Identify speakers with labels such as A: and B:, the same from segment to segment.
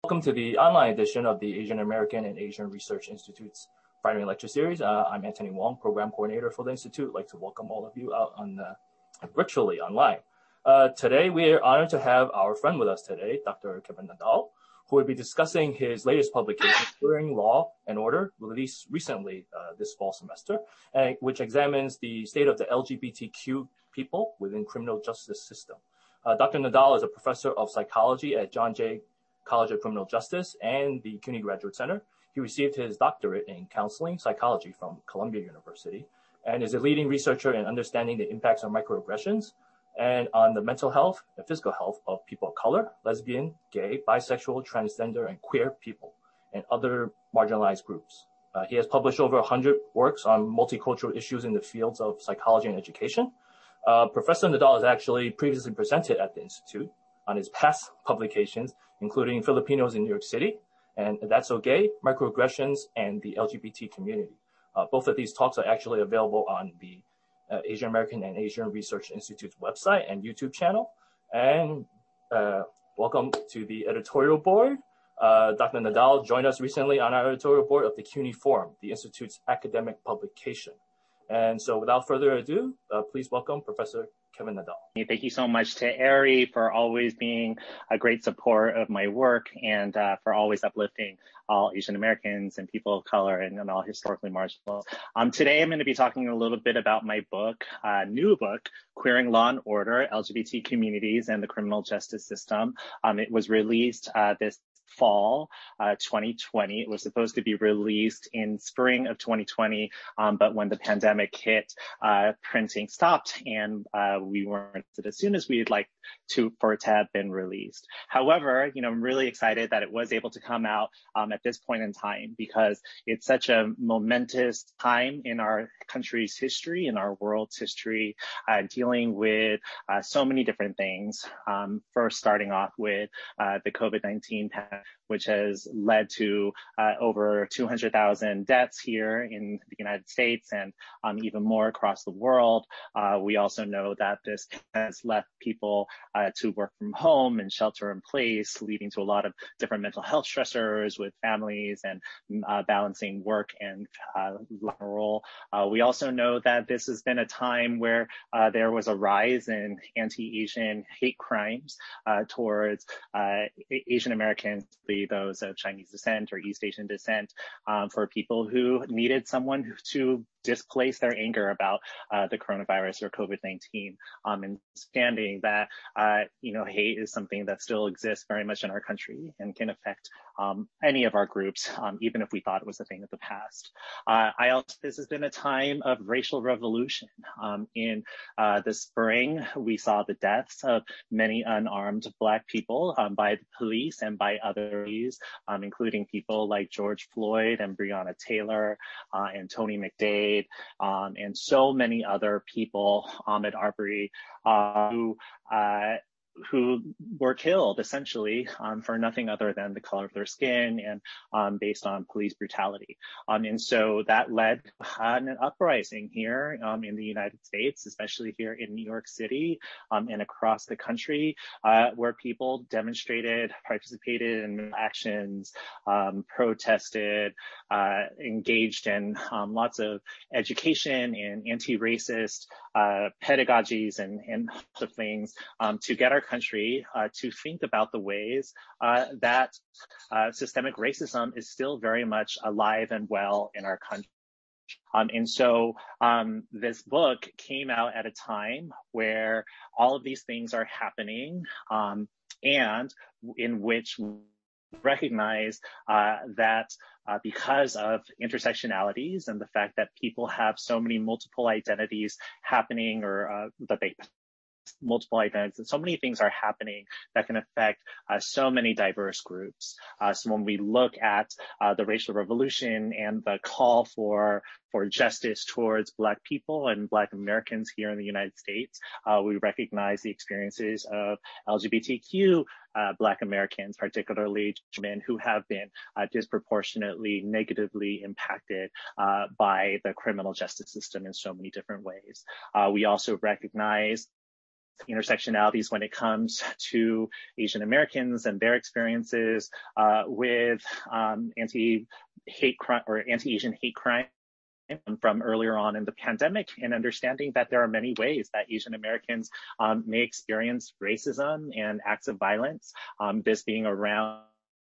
A: Welcome to the online edition of the Asian American and Asian Research Institute's Friday Lecture Series. I'm Anthony Wong, Program Coordinator for the Institute. I'd like to welcome all of you out on virtually online. Today, we are honored to have our friend with us today, Dr. Kevin Nadal, who will be discussing his latest publication, Queering Law and Order, released recently this fall semester, which examines the state of the LGBTQ people within criminal justice system. Dr. Nadal is a professor of psychology at John Jay College of Criminal Justice and the CUNY Graduate Center. He received his doctorate in counseling psychology from Columbia University and is a leading researcher in understanding the impacts of microaggressions and on the mental health and physical health of people of color, lesbian, gay, bisexual, transgender, and queer people, and other marginalized groups. He has published over 100 works on multicultural issues in the fields of psychology and education. Professor Nadal has actually previously presented at the Institute on his past publications, including Filipinos in New York City, and That's So Gay, Microaggressions, and the LGBT Community. Both of these talks are actually available on the Asian American and Asian Research Institute's website and YouTube channel. And welcome to the editorial board. Dr. Nadal joined us recently on our editorial board of the CUNY Forum, the Institute's academic publication. And so without further ado, please welcome Professor Kevin Nadal.
B: Thank you so much to ARI for always being a great support of my work and for always uplifting all Asian Americans and people of color and all historically marginalized. Today I'm going to be talking a little bit about my book, new book, Queering Law and Order, LGBT Communities and the Criminal Justice System. It was released this fall 2020. It was supposed to be released in spring of 2020, but when the pandemic hit, printing stopped and we weren't as soon as we'd like for it to have been released. However, I'm really excited that it was able to come out at this point in time because it's such a momentous time in our country's history, in our world's history, dealing with so many different things. First, starting off with the COVID-19 pandemic, which has led to over 200,000 deaths here in the United States and even more across the world. We also know that this has left people to work from home and shelter in place, leading to a lot of different mental health stressors with families and balancing work and role. We also know that this has been a time where there was a rise in anti-Asian hate crimes towards Asian Americans, those of Chinese descent or East Asian descent, for people who needed someone to displace their anger about the coronavirus or COVID-19, and understanding that hate is something that still exists very much in our country and can affect any of our groups, even if we thought it was a thing of the past. This has been a time of racial revolution. In the spring, we saw the deaths of many unarmed Black people by the police and by others, including people like George Floyd and Breonna Taylor and Tony McDade, and so many other people, Ahmaud Arbery, who were killed essentially for nothing other than the color of their skin and based on police brutality. And so that led an uprising here in the United States, especially here in New York City and across the country, where people demonstrated, participated in actions, protested, engaged in lots of education and anti-racist pedagogies and lots of things to get our country to think about the ways that systemic racism is still very much alive and well in our country. And so this book came out at a time where all of these things are happening and in which we recognize that because of intersectionalities and the fact that people have so many multiple identities happening or that they multiple identities. So many things are happening that can affect so many diverse groups. So when we look at the racial revolution and the call for justice towards Black people and Black Americans here in the United States, we recognize the experiences of LGBTQ Black Americans, particularly women who have been disproportionately negatively impacted by the criminal justice system in so many different ways. We also recognize intersectionalities when it comes to Asian Americans and their experiences with anti-hate crime or anti-Asian hate crime from earlier on in the pandemic, and understanding that there are many ways that Asian Americans may experience racism and acts of violence, this being around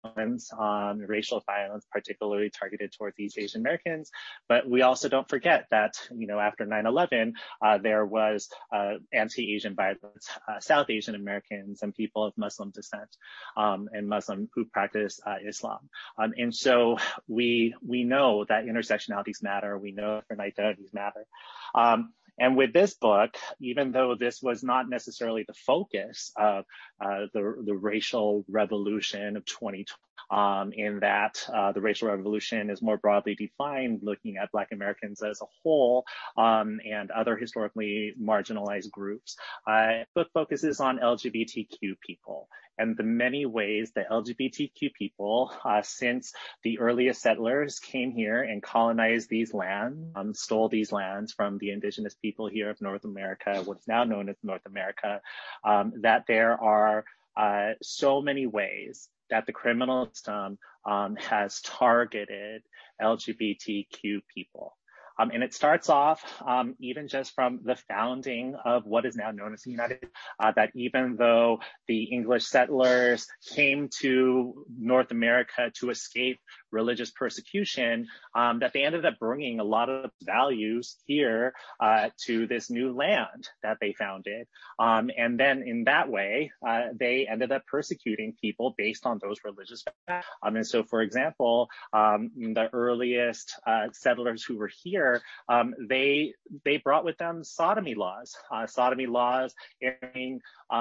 B: racial violence, particularly targeted towards East Asian Americans. But we also don't forget that, after 9/11, there was anti-Asian violence, South Asian Americans and people of Muslim descent, and Muslim who practice Islam. And so we know that intersectionalities matter. We know different identities matter. And with this book, even though this was not necessarily the focus of the racial revolution of 2020, in that the racial revolution is more broadly defined, looking at Black Americans as a whole and other historically marginalized groups, the book focuses on LGBTQ people and the many ways that LGBTQ people, since the earliest settlers came here and colonized these lands, stole these lands from the indigenous people here of North America, what's now known as North America, that there are so many ways that the criminal system has targeted LGBTQ people. And it starts off even just from the founding of what is now known as the United States, that even though the English settlers came to North America to escape religious persecution, that they ended up bringing a lot of values here to this new land that they founded. And then in that way, they ended up persecuting people based on those religious values. And so, for example, the earliest settlers who were here, they brought with them sodomy laws airing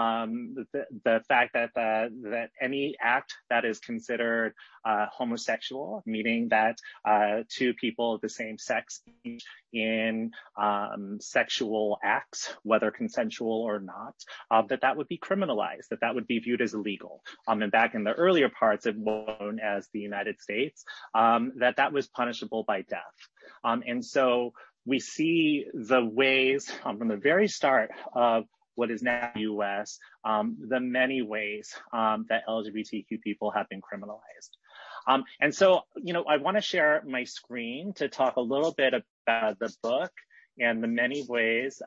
B: the fact that any act that is considered homosexual, meaning that two people of the same sex in sexual acts, whether consensual or not, that would be criminalized, that would be viewed as illegal. And back in the earlier parts of what was known as the United States, that was punishable by death. And so we see the ways from the very start of what is now the US, the many ways that LGBTQ people have been criminalized. And so, I want to share my screen to talk a little bit about the book and the many ways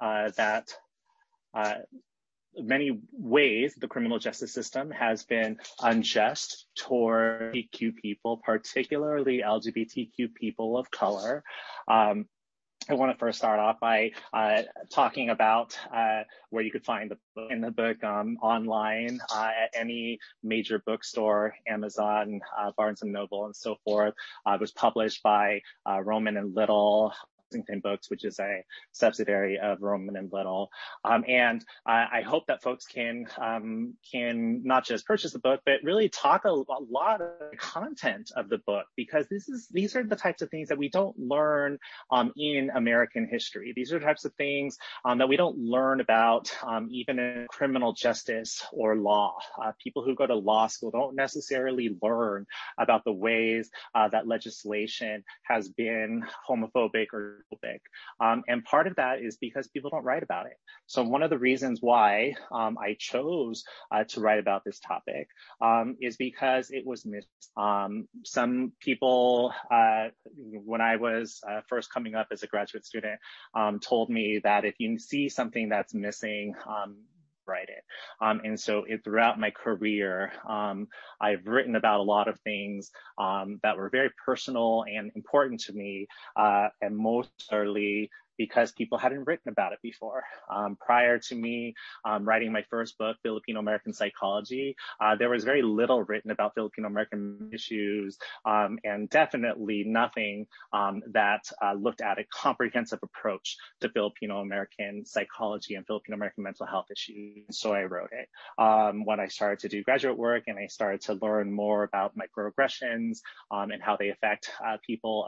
B: the criminal justice system has been unjust toward LGBTQ people, particularly LGBTQ people of color. I want to first start off by talking about where you could find the book online at any major bookstore, Amazon, Barnes & Noble, and so forth. It was published by Rowman & Little Books, which is a subsidiary of Rowman & Little. And I hope that folks can not just purchase the book, but really talk a lot of the content of the book, because these are the types of things that we don't learn in American history. These are the types of things that we don't learn about even in criminal justice or law. People who go to law school don't necessarily learn about the ways that legislation has been homophobic or phobic. And part of that is because people don't write about it. So one of the reasons why I chose to write about this topic is because it was missed. Some people, when I was first coming up as a graduate student, told me that if you see something that's missing, write it. And so throughout my career, I've written about a lot of things that were very personal and important to me, and mostly because people hadn't written about it before. Prior to me writing my first book, Filipino American Psychology, there was very little written about Filipino American issues, and definitely nothing that looked at a comprehensive approach to Filipino American psychology and Filipino American mental health issues. So I wrote it. When I started to do graduate work and I started to learn more about microaggressions and how they affect people of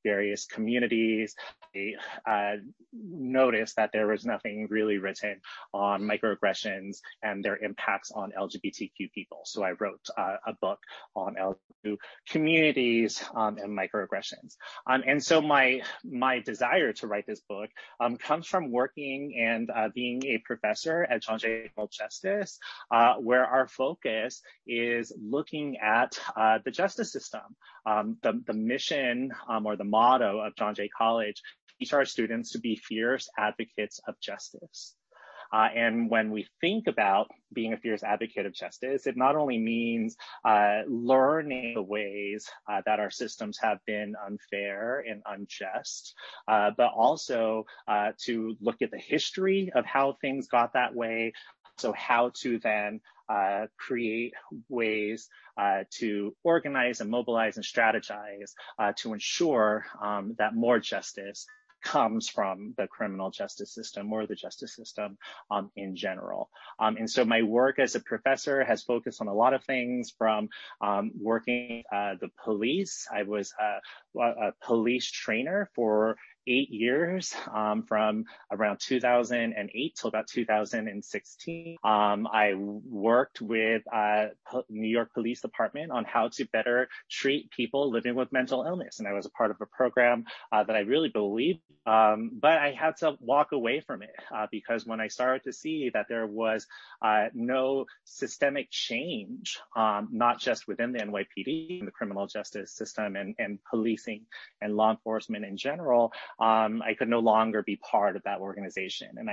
B: various communities. I noticed that there was nothing really written on microaggressions and their impacts on LGBTQ people. So I wrote a book on LGBTQ communities and microaggressions. And so my desire to write this book comes from working and being a professor at John Jay Criminal Justice, where our focus is looking at the justice system. The mission or the motto of John Jay College: teach our students to be fierce advocates of justice. And when we think about being a fierce advocate of justice, it not only means learning the ways that our systems have been unfair and unjust, but also to look at the history of how things got that way. So how to then create ways to organize and mobilize and strategize to ensure that more justice comes from the criminal justice system or the justice system in general. And so my work as a professor has focused on a lot of things, from working the police. I was a police trainer for 8 years, from around 2008 till about 2016. I worked with New York Police Department on how to better treat people living with mental illness. And I was a part of a program that I really believed, but I had to walk away from it because when I started to see that there was no systemic change, not just within the NYPD, the criminal justice system and policing and law enforcement in general, I could no longer be part of that organization. And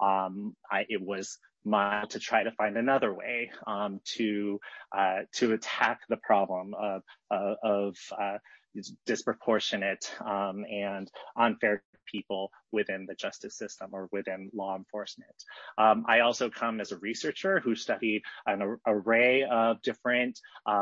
B: it was mine to try to find another way to attack the problem of disproportionate and unfair people within the justice system or within law enforcement. I also come as a researcher who studied an array of different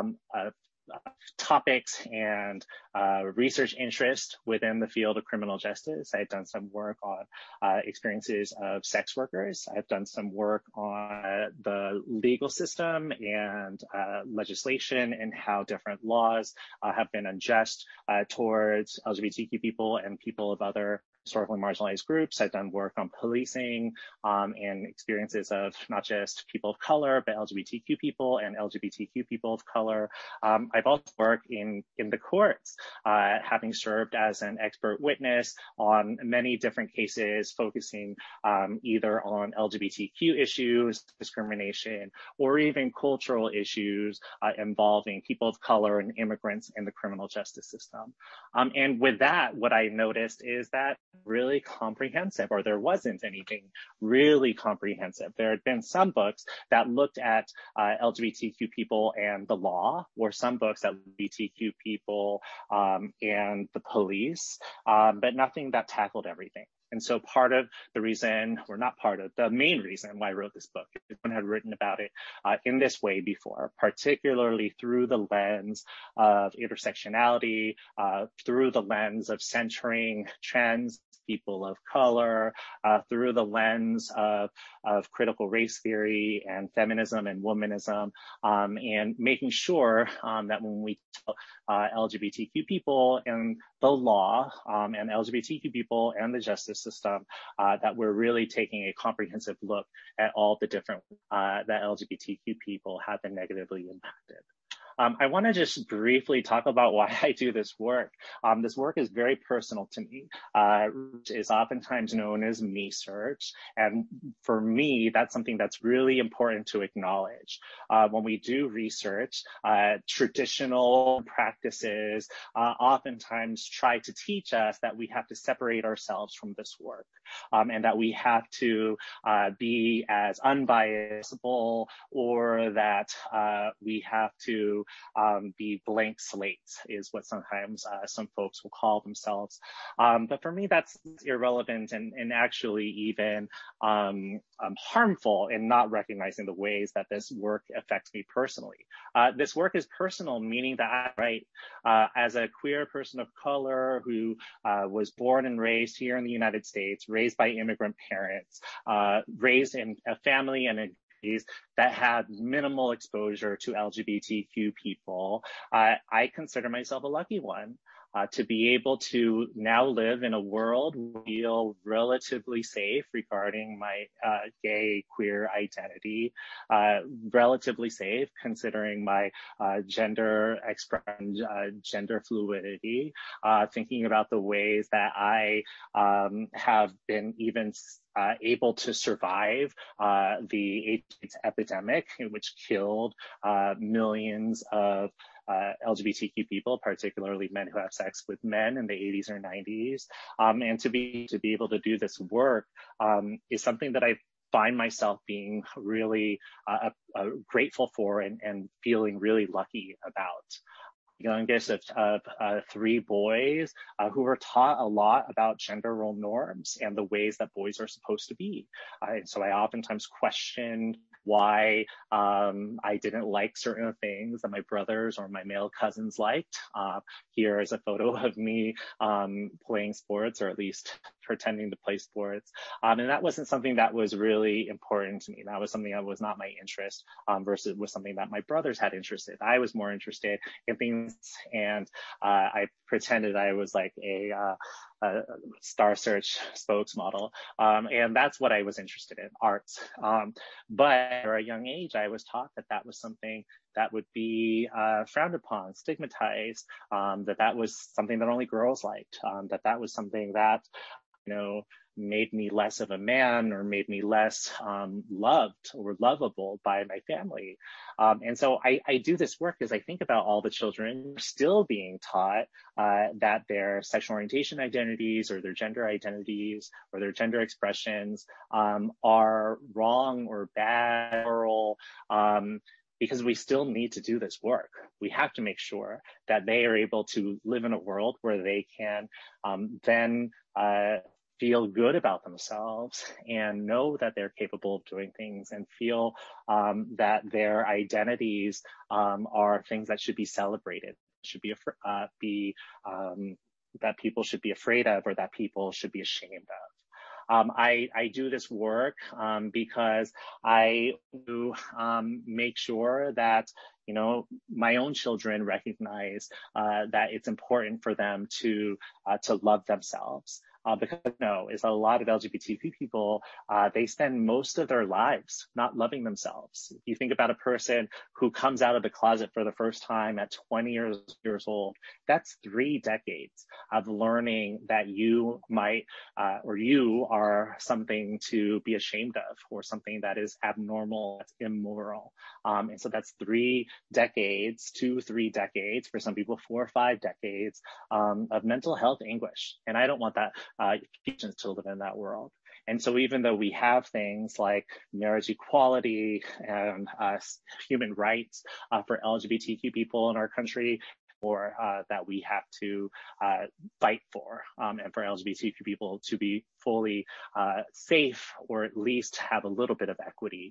B: topics and research interest within the field of criminal justice. I've done some work on experiences of sex workers. I've done some work on the legal system and legislation and how different laws have been unjust towards LGBTQ people and people of other historically marginalized groups. I've done work on policing and experiences of not just people of color, but LGBTQ people and LGBTQ people of color. I've also worked in the courts, having served as an expert witness on many different cases, focusing either on LGBTQ issues, discrimination, or even cultural issues involving people of color and immigrants in the criminal justice system. And with that, what I noticed is that really comprehensive, or there wasn't anything really comprehensive. There had been some books that looked at LGBTQ people and the law, or some books that LGBTQ people and the police, but nothing that tackled everything. And so part of the reason, or not part of, the main reason why I wrote this book, no one had written about it in this way before, particularly through the lens of intersectionality, through the lens of centering trans people of color, through the lens of critical race theory and feminism and womanism, and making sure that when we tell LGBTQ people and the law and LGBTQ people and the justice system, that we're really taking a comprehensive look at all the different that LGBTQ people have been negatively impacted. I want to just briefly talk about why I do this work. This work is very personal to me. It is oftentimes known as me search. And for me, that's something that's really important to acknowledge. When we do research, traditional practices oftentimes try to teach us that we have to separate ourselves from this work, and that we have to be as unbiased, or that we have to be blank slates, is what sometimes some folks will call themselves. But for me, that's irrelevant and actually even harmful in not recognizing the ways that this work affects me personally. This work is personal, meaning that I write as a queer person of color who was born and raised here in the United States, raised by immigrant parents, raised in a family and that had minimal exposure to LGBTQ people. I consider myself a lucky one. to be able to now live in a world where I feel relatively safe regarding my gay, queer identity, relatively safe considering my gender expression, gender fluidity, thinking about the ways that I have been even able to survive the AIDS epidemic, which killed millions of LGBTQ people, particularly men who have sex with men in the 80s or 90s. And to be able to do this work is something that I find myself being really grateful for and feeling really lucky about. Youngest of three boys who were taught a lot about gender role norms and the ways that boys are supposed to be. And so I oftentimes questioned why I didn't like certain things that my brothers or my male cousins liked. Here is a photo of me playing sports, or at least pretending to play sports. And that wasn't something that was really important to me. That was something that was not my interest versus was something that my brothers had interest in. I was more interested in things, and I pretended I was like a Star Search spokesmodel. And that's what I was interested in, arts. But at a young age, I was taught that that was something that would be frowned upon, stigmatized, that was something that only girls liked, that was something that, made me less of a man or made me less loved or lovable by my family. And so I do this work as I think about all the children still being taught that their sexual orientation identities or their gender identities or their gender expressions are wrong or bad, moral, because we still need to do this work. We have to make sure that they are able to live in a world where they can then feel good about themselves and know that they're capable of doing things and feel that their identities are things that should be celebrated, should be that people should be afraid of, or that people should be ashamed of. I do this work because I do make sure that my own children recognize that it's important for them to love themselves. Because is a lot of LGBTQ people, they spend most of their lives not loving themselves. If you think about a person who comes out of the closet for the first time at 20 years old, that's 3 decades of learning that you might, or you are something to be ashamed of, or something that is abnormal, that's immoral. And so that's 3 decades, 2-3 decades, for some people 4 or 5 decades of mental health anguish. And I don't want that patients to live in that world. And so even though we have things like marriage equality and human rights for LGBTQ people in our country, or that we have to fight for, and for LGBTQ people to be fully safe, or at least have a little bit of equity.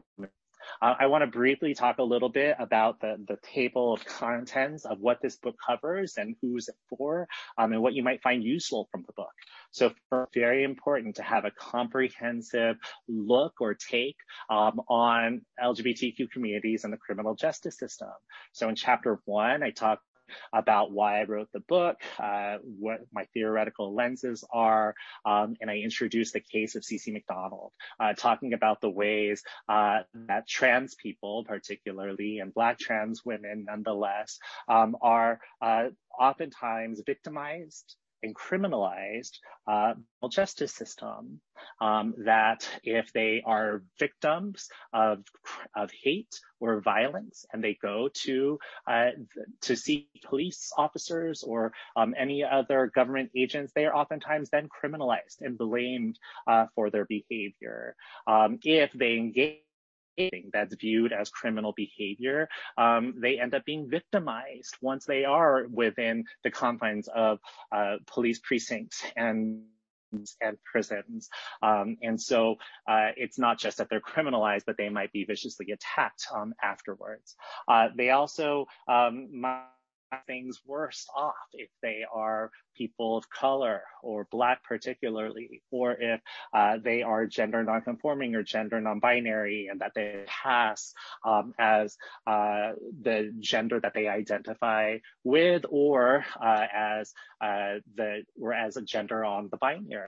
B: I want to briefly talk a little bit about the table of contents of what this book covers and who's it for, and what you might find useful from the book. So very important to have a comprehensive look or take on LGBTQ communities and the criminal justice system. So in chapter 1, I talk about why I wrote the book, what my theoretical lenses are, and I introduced the case of C.C. McDonald, talking about the ways that trans people, particularly, and Black trans women nonetheless, are oftentimes victimized and criminalized justice system, that if they are victims of hate or violence and they go to see police officers or any other government agents, they are oftentimes then criminalized and blamed for their behavior. If they engage that's viewed as criminal behavior, they end up being victimized once they are within the confines of police precincts and prisons. And so it's not just that they're criminalized, but they might be viciously attacked afterwards. They also things worse off if they are people of color or Black particularly, or if they are gender nonconforming or gender non-binary, and that they pass as the gender that they identify with, or as a gender on the binary.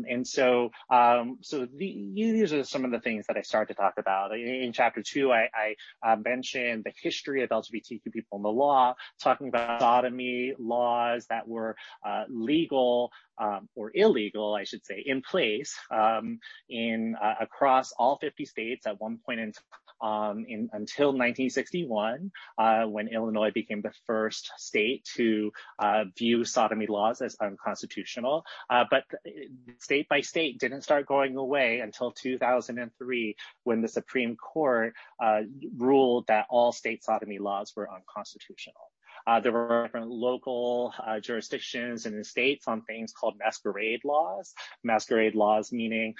B: These are some of the things that I started to talk about. In chapter 2, I mentioned the history of LGBTQ people in the law, talking about sodomy laws that were legal or illegal, I should say, in place across all 50 states at one point until 1961, when Illinois became the first state to view sodomy laws as unconstitutional. But state by state didn't start going away until 2003, when the Supreme Court ruled that all state sodomy laws were unconstitutional. There were different local jurisdictions in the states on things called masquerade laws. Masquerade laws meaning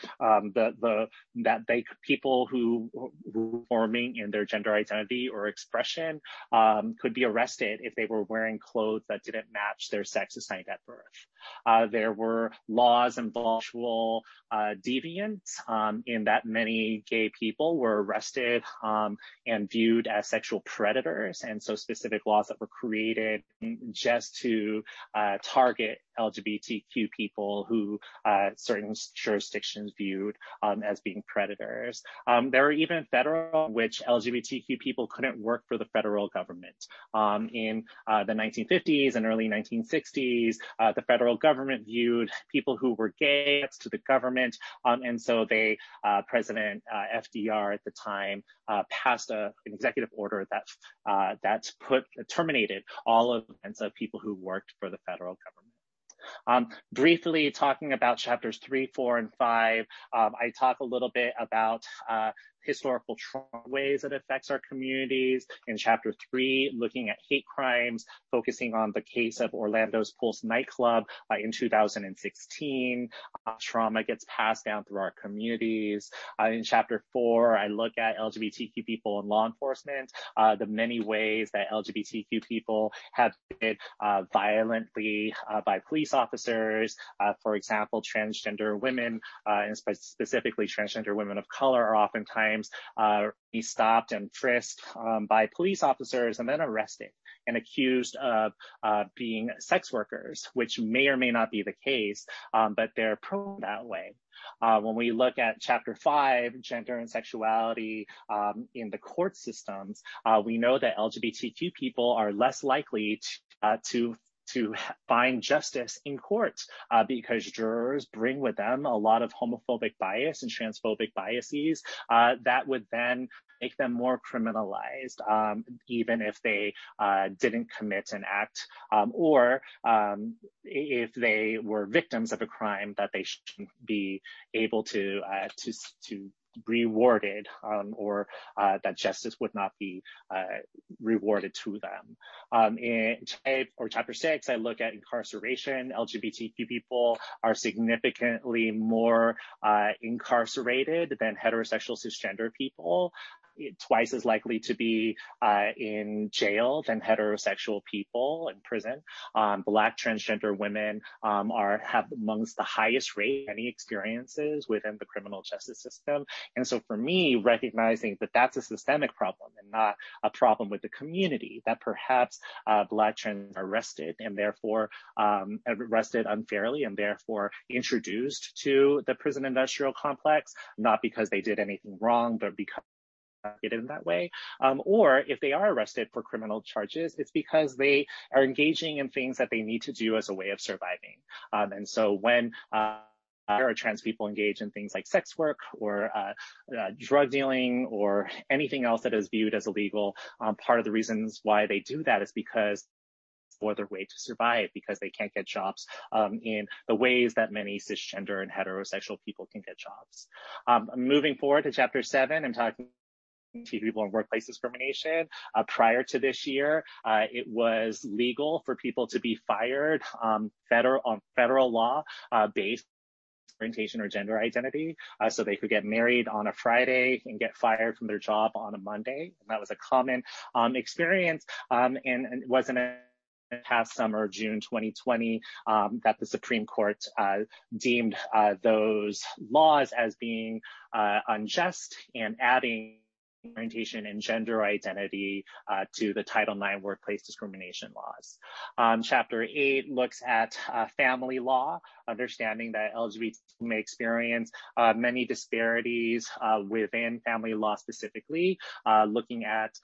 B: people who were forming in their gender identity or expression could be arrested if they were wearing clothes that didn't match their sex assigned at birth. There were laws involving sexual deviance in that many gay people were arrested and viewed as sexual predators, and so specific laws that were created just to target LGBTQ people who certain jurisdictions viewed as being predators. There were even federal, which LGBTQ people couldn't work for the federal government. In the 1950s and early 1960s, the federal government viewed people who were gay to the government, and so President FDR at the time passed an executive order that terminated all of people who worked for the federal government. Briefly talking about chapters 3, 4, and 5, I talk a little bit about historical trauma ways that affects our communities. In chapter 3, looking at hate crimes, focusing on the case of Orlando's Pulse nightclub in 2016. Trauma gets passed down through our communities. In chapter 4, I look at LGBTQ people in law enforcement, the many ways that LGBTQ people have been violently by police officers. For example, transgender women, and specifically transgender women of color, are oftentimes be stopped and frisked by police officers and then arrested and accused of being sex workers, which may or may not be the case, but they're proven that way. When we look at chapter 5, gender and sexuality in the court systems, we know that LGBTQ people are less likely to find justice in court because jurors bring with them a lot of homophobic bias and transphobic biases that would then make them more criminalized, even if they didn't commit an act, or if they were victims of a crime that they shouldn't be able to rewarded, or that justice would not be rewarded to them. In chapter 6, I look at incarceration. LGBTQ people are significantly more incarcerated than heterosexual cisgender people. Twice as likely to be in jail than heterosexual people in prison. Black transgender women have amongst the highest rate of any experiences within the criminal justice system. And so for me, recognizing that that's a systemic problem and not a problem with the community, that perhaps Black trans are arrested and therefore arrested unfairly and therefore introduced to the prison industrial complex, not because they did anything wrong, but because get in that way, or if they are arrested for criminal charges, it's because they are engaging in things that they need to do as a way of surviving. And so when there are trans people engage in things like sex work or drug dealing or anything else that is viewed as illegal, part of the reasons why they do that is because for their way to survive, because they can't get jobs in the ways that many cisgender and heterosexual people can get jobs. Moving forward to chapter 7, I'm talking people in workplace discrimination. Prior to this year, it was legal for people to be fired on federal law based orientation or gender identity. So they could get married on a Friday and get fired from their job on a Monday. And that was a common experience, and it wasn't past summer, June 2020, that the Supreme Court deemed those laws as being unjust and adding orientation and gender identity to the Title IX workplace discrimination laws. Chapter 8 looks at family law, understanding that LGBT may experience many disparities within family law specifically, looking at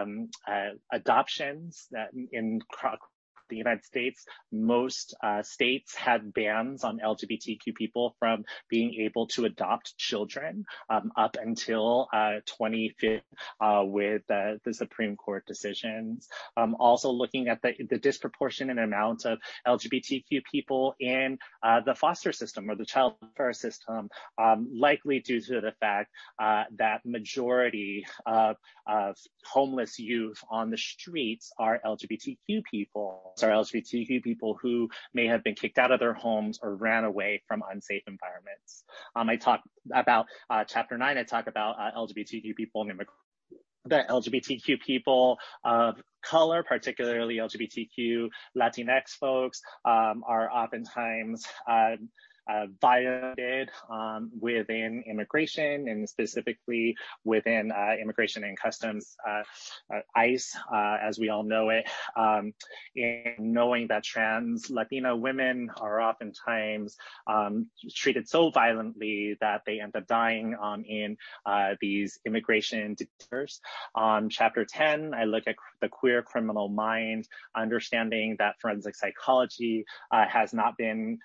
B: adoptions that in the United States, most states had bans on LGBTQ people from being able to adopt children up until 2015 with the Supreme Court decisions. Also looking at the disproportionate amount of LGBTQ people in the foster system or the child welfare system, likely due to the fact that majority of homeless youth on the streets are LGBTQ people. Are LGBTQ people who may have been kicked out of their homes or ran away from unsafe environments. I talk about chapter 9. I talk about LGBTQ people and the LGBTQ people of color, particularly LGBTQ Latinx folks, are oftentimes violated within immigration, and specifically within immigration and customs, ICE, as we all know it, and knowing that trans Latina women are oftentimes treated so violently that they end up dying in these immigration detours. Chapter 10, I look at the queer criminal mind, understanding that forensic psychology has not been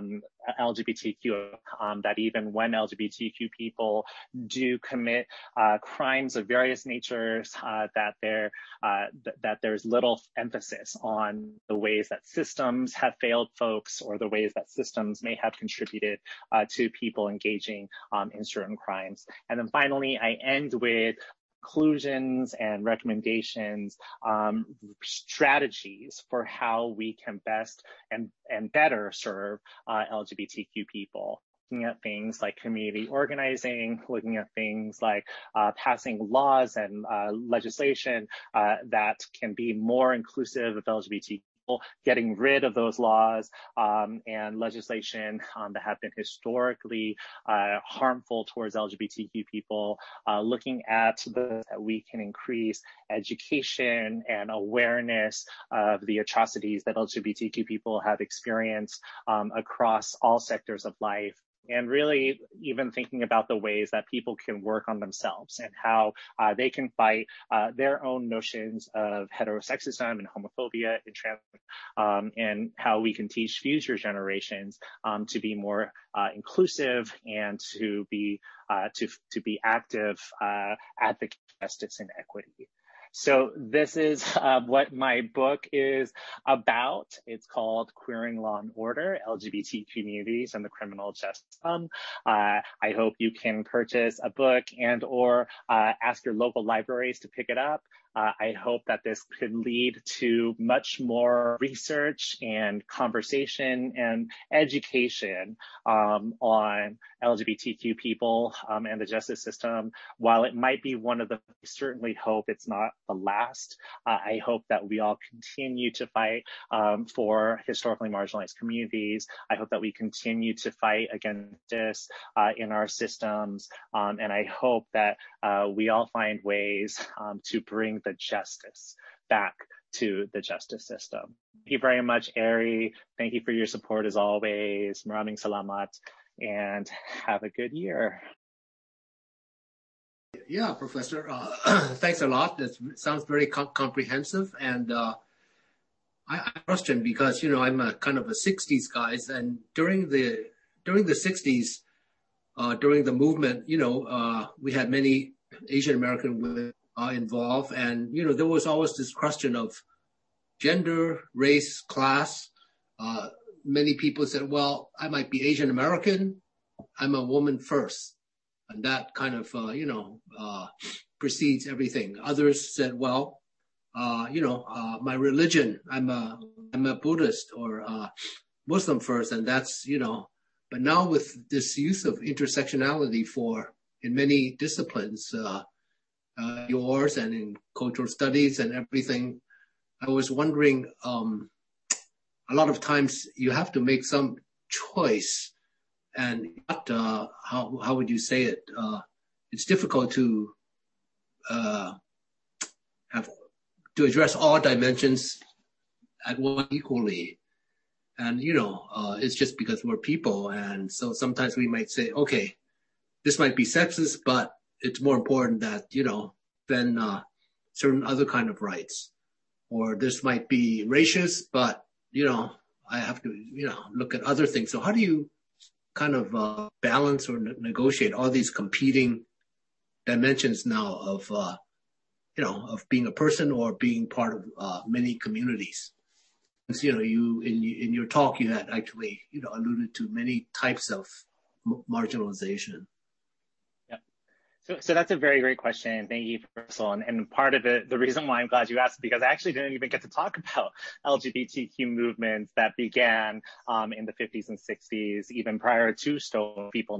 B: LGBTQ, that even when LGBTQ people do commit crimes of various natures, that there's little emphasis on the ways that systems have failed folks or the ways that systems may have contributed to people engaging in certain crimes. And then finally, I end with conclusions and recommendations, strategies for how we can best and better serve LGBTQ people. Looking at things like community organizing, looking at things like passing laws and legislation that can be more inclusive of LGBTQ, getting rid of those laws and legislation that have been historically harmful towards LGBTQ people, looking at that we can increase education and awareness of the atrocities that LGBTQ people have experienced across all sectors of life. And really even thinking about the ways that people can work on themselves and how they can fight their own notions of heterosexism and homophobia and trans, and how we can teach future generations to be more inclusive and to be active advocates for justice and equity. So this is what my book is about. It's called Queering Law and Order, LGBT Communities and the Criminal Justice System. I hope you can purchase a book and or ask your local libraries to pick it up. I hope that this could lead to much more research and conversation and education on LGBTQ people and the justice system. While it might be one of the, I certainly hope it's not the last. I hope that we all continue to fight for historically marginalized communities. I hope that we continue to fight against this in our systems. And I hope that we all find ways to bring the justice back to the justice system. Thank you very much, Ari. Thank you for your support as always. Maraming salamat, and have a good year.
C: Yeah, Professor, thanks a lot. That sounds very comprehensive. And I question because, you know, I'm a kind of a 60s guy, and during the 60s, during the movement, you know, we had many Asian American women involved, and you know, there was always this question of gender, race, class. Many people said, well, I might be Asian American, I'm a woman first, and that kind of precedes everything. Others said, well, my religion, I'm a Buddhist or Muslim first, and that's, you know. But now with this use of intersectionality in many disciplines, yours and in cultural studies and everything, I was wondering, a lot of times you have to make some choice, and how would you say it? It's difficult to have to address all dimensions at once equally. And, it's just because we're people. And so sometimes we might say, okay, this might be sexist, but it's more important that, than certain other kind of rights. Or this might be racist, but, I have to, look at other things. So how do you kind of balance or negotiate all these competing dimensions now of, of being a person or being part of many communities? You in your talk, you had actually, alluded to many types of marginalization.
B: So that's a very great question. Thank you, Russell. And part of it, the reason why I'm glad you asked, because I actually didn't even get to talk about LGBTQ movements that began in the 50s and 60s, even prior to Stonewall. People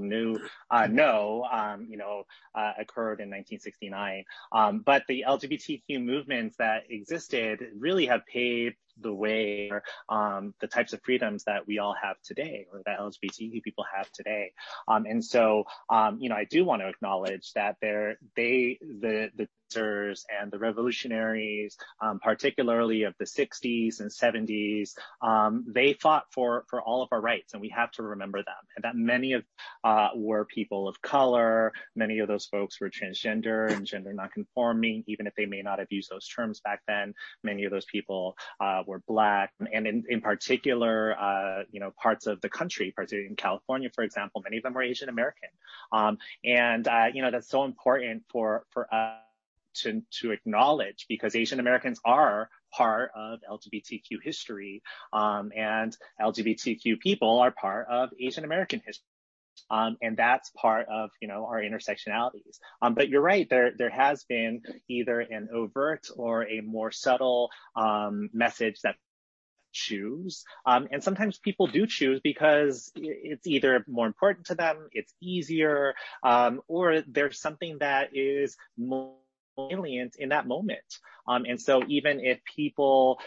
B: occurred in 1969. But the LGBTQ movements that existed really have paved the way for the types of freedoms that we all have today, or that LGBTQ people have today. And so, I do want to acknowledge that the dancers and the revolutionaries, particularly of the 60s and 70s, they fought for all of our rights, and we have to remember them. And that many of were people of color, many of those folks were transgender and gender nonconforming, even if they may not have used those terms back then. Many of those people were Black, and in particular, parts of the country, particularly in California, for example, many of them were Asian American. That's so important for us to acknowledge, because Asian Americans are part of LGBTQ history, and LGBTQ people are part of Asian American history. And that's part of, our intersectionalities. But you're right, there has been either an overt or a more subtle message that choose. And sometimes people do choose because it's either more important to them, it's easier, or there's something that is more salient in that moment. And so even if people,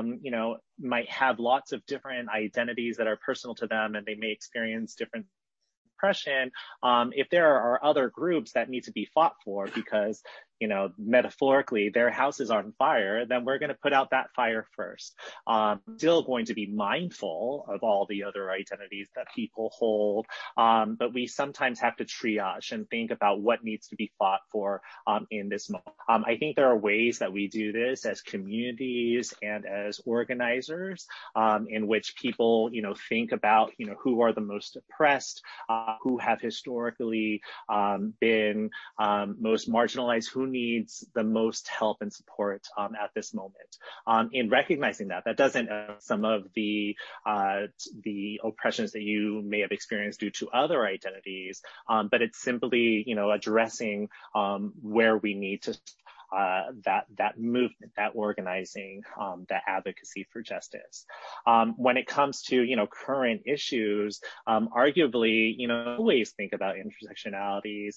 B: might have lots of different identities that are personal to them, and they may experience different oppression, if there are other groups that need to be fought for because, metaphorically, their house is on fire, then we're going to put out that fire first. Still going to be mindful of all the other identities that people hold, but we sometimes have to triage and think about what needs to be fought for in this moment. I think there are ways that we do this as communities and as organizers, in which people, think about, who are the most oppressed, who have historically been most marginalized, who needs the most help and support at this moment. In recognizing that doesn't some of the oppressions that you may have experienced due to other identities, but it's simply, addressing where we need to that movement, that organizing, that advocacy for justice. When it comes to, current issues, arguably, always think about intersectionalities,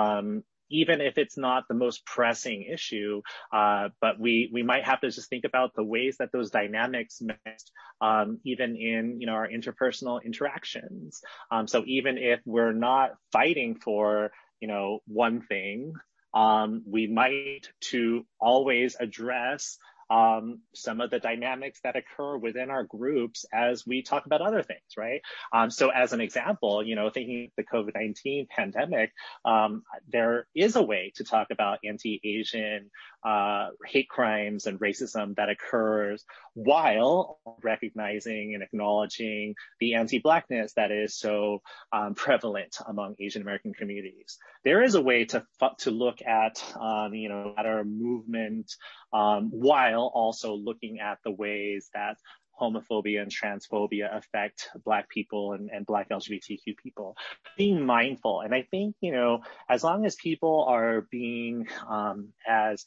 B: even if it's not the most pressing issue, but we might have to just think about the ways that those dynamics mixed, even in, our interpersonal interactions. So even if we're not fighting for, one thing, we might to always address some of the dynamics that occur within our groups as we talk about other things, right? So as an example, thinking the COVID-19 pandemic, there is a way to talk about anti-Asian hate crimes and racism that occurs while recognizing and acknowledging the anti-Blackness that is so prevalent among Asian American communities. There is a way to look at, our movement, while also looking at the ways that homophobia and transphobia affect Black people and Black LGBTQ people. Being mindful. And I think, as long as people are being as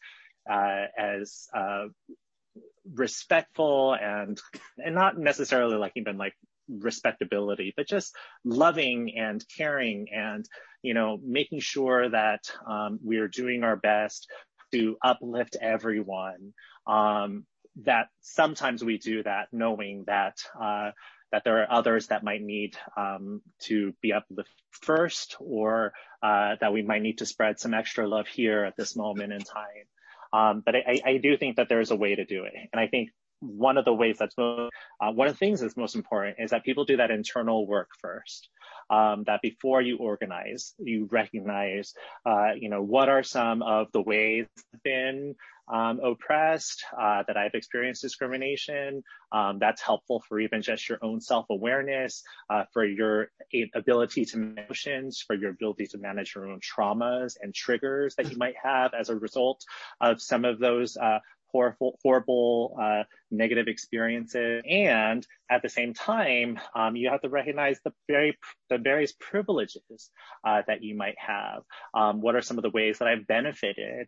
B: respectful and not necessarily like even like respectability, but just loving and caring and, making sure that, we are doing our best to uplift everyone, that sometimes we do that knowing that that there are others that might need to be uplifted first, or that we might need to spread some extra love here at this moment in time. But I do think that there's a way to do it. And I think one of the ways one of the things that's most important is that people do that internal work first. That before you organize, you recognize, what are some of the ways I've been oppressed, that I've experienced discrimination. That's helpful for even just your own self-awareness, for your ability to manage emotions, for your ability to manage your own traumas and triggers that you might have as a result of some of those horrible negative experiences. And at the same time, you have to recognize the various privileges that you might have. What are some of the ways that I've benefited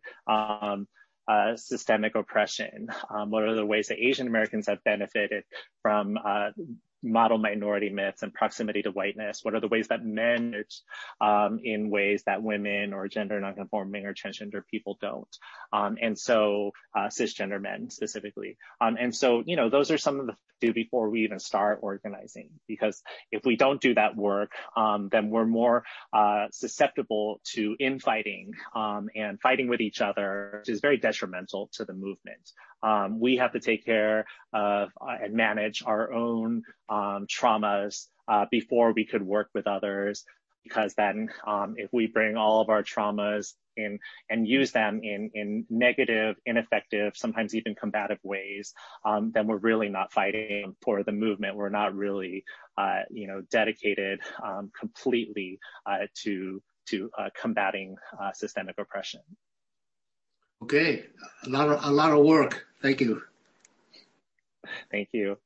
B: systemic oppression? What are the ways that Asian Americans have benefited from model minority myths and proximity to whiteness? What are the ways that men in ways that women or gender nonconforming or transgender people don't? And so cisgender men specifically. And so, those are some of the do before we even start organizing, because if we don't do that work, then we're more susceptible to infighting and fighting with each other, which is very detrimental to the movement. We have to take care of and manage our own traumas before we could work with others, because then if we bring all of our traumas in and use them in negative, ineffective, sometimes even combative ways, then we're really not fighting for the movement. We're not really, dedicated completely to combating systemic oppression.
C: Okay, a lot of work. Thank you.
B: Thank you.